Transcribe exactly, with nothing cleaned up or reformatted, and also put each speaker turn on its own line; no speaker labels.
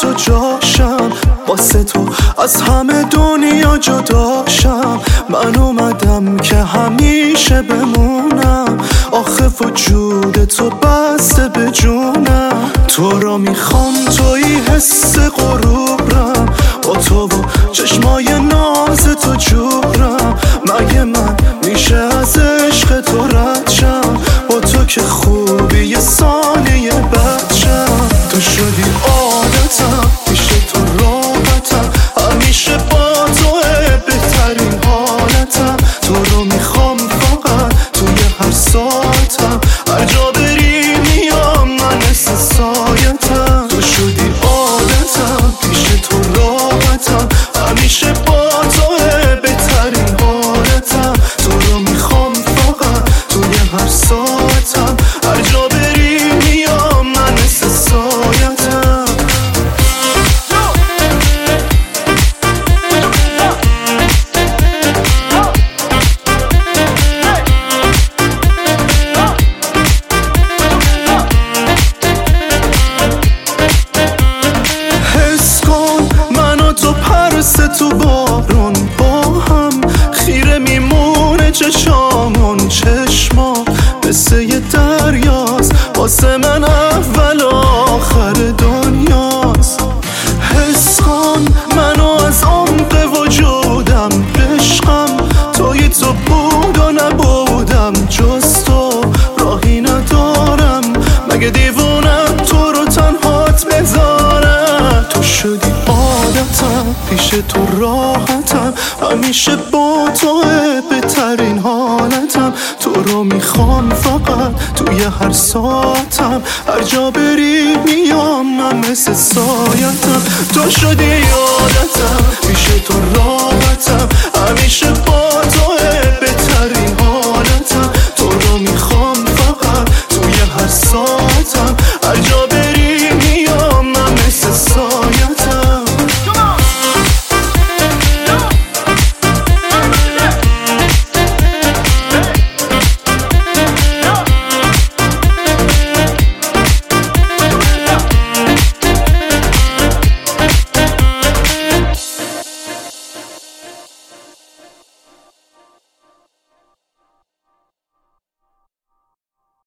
تو جاشم، واسه تو از همه دنیا جداشم. من اومدم که همیشه بمونم، آخه وجود تو بسته به جونم. تو را میخوام، توی حس غروبرم، با تو و چشمای ناز تو جورم. مگه من میشه از عشق تو رد شم؟ با تو که خوبی یه ثانیه بد شم. تو شدی عادتم، میشه تو راحتم، همیشه با توه بهترین حالتم. تو رو میخوام فقط توی هر ساعتم، هر جا بری میام من مثل سایتم. تو شدی عادتم، میشه تو راحتم، همیشه با توه بهترین حالتم. تو رو میخوام فقط توی هر ساعتم، هر جا بری میام من مثل سایتم. حس کن منو تو پرس تو بارون، با هم خیره میمونه چشامون. چشما مثل یه دریاست، واسه من اول و آخر دنیاست. حس کن منو از عمق وجودم، بشقم توی تو بود و نبودم. جز تو راهی ندارم، مگه دیوونم تو رو تنهات بذارم. تو شدی عادتم، پیش تو راحتم، همیشه با توه بهترین حالتم. تو رو میخوام فقط توی هر ساعتم، هر جا بری میام من مثل سایتم. تو شدی عادتم، پیش تو راحتم، همیشه با توه بهترین حالتم. تو رو میخوام